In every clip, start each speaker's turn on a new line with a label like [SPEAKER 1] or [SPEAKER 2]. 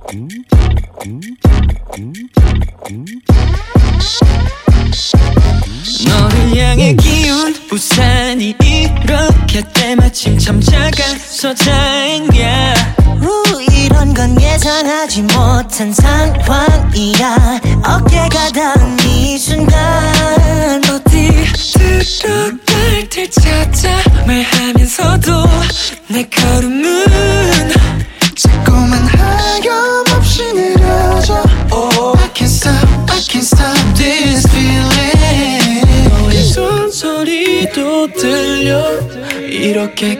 [SPEAKER 1] 너를 향해 기운 우산이 이렇게 때마침 참 작아서 다행이야.
[SPEAKER 2] 이런 건 예상하지 못한 상황이야. 어깨가 닿은 이 순간
[SPEAKER 1] 어디 들어갈 때 찾아 말하면서도 내 걸음은
[SPEAKER 3] 자꾸만 하염없이 느려져. I can't stop this feeling.
[SPEAKER 1] 너의 손소리도 들려 이렇게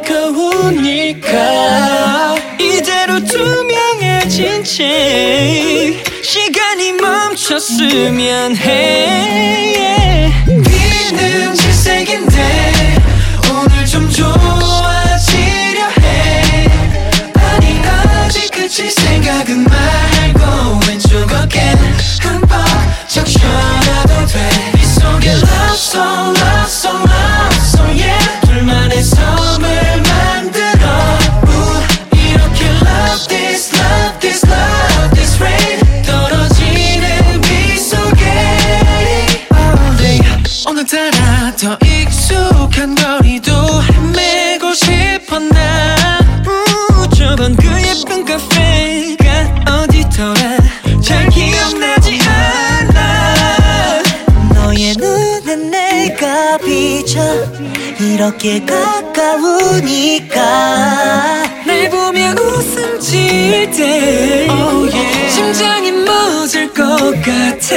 [SPEAKER 1] 가까우니까. 이대로 투명해진 채 시간이 멈췄으면 해.
[SPEAKER 3] 비는 질색인데 오늘 좀 좋아지려 해. 아니 아직 그칠 생각은 말고 왼쪽 어깨 흠뻑 적셔놔도 돼. 이 속에 love song love song love song yeah. 둘만의 섬을 만들어 이렇게 love this love this love this rain. 떨어지는 비 속에 all day. 오늘따라 더 익숙한 거리도 헤매고 싶어 나.
[SPEAKER 1] 저번 그 예쁜 카페가 어디더라 잘 기억나지 않아.
[SPEAKER 2] 너의 눈에 내가 비쳐 이렇게 가까우니까.
[SPEAKER 1] 날 보며 웃음 지을 때 심장이 멎을 것 같아.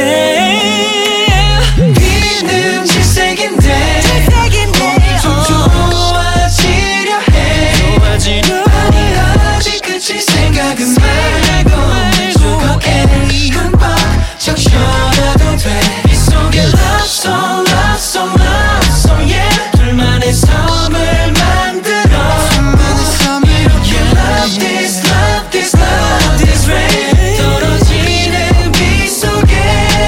[SPEAKER 3] 비는 질색인데 오늘 좀 좋아지려 해. 아니 아직 그칠 생각은 말고 왼쪽 어깨 흠뻑 적셔놔도 돼. 이 속에 love song love song love song yeah. 둘만의 섬을 만들어 이렇게 love this love this love this rain. 떨어지는 비 속에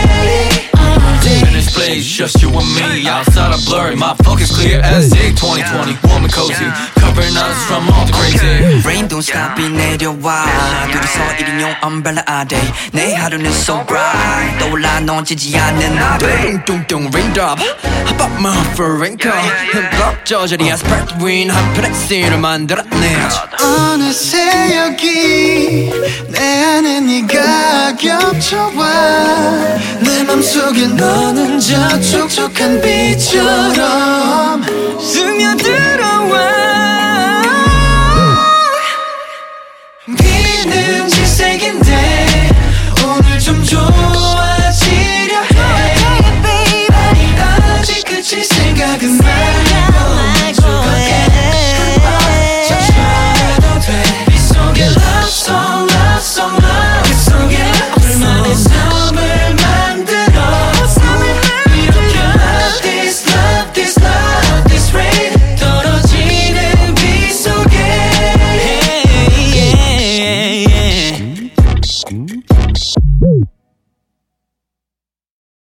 [SPEAKER 4] In this place, just you and me. Outside I'm blurry, my focus clear as day. 2020, warm and cozy, covering us from all the crazy.
[SPEAKER 5] Rain don't stop 비 내려와 둘이서 1인용 umbrella 아래 내 하루는 so bright. 떠올라 넌 지지 않는 나를
[SPEAKER 4] 뚱뚱 raindrop, hop up my raincoat. 흠뻑 젖어리 asphalt wind 한 편의 씬을 만들었네.
[SPEAKER 3] 어느새 여기 내 안에 네가 겹쳐와. 내 맘속에 너는 저 촉촉한 빛처럼
[SPEAKER 1] 스며들어와.
[SPEAKER 3] 비는 질색인데 오늘 좀 좋아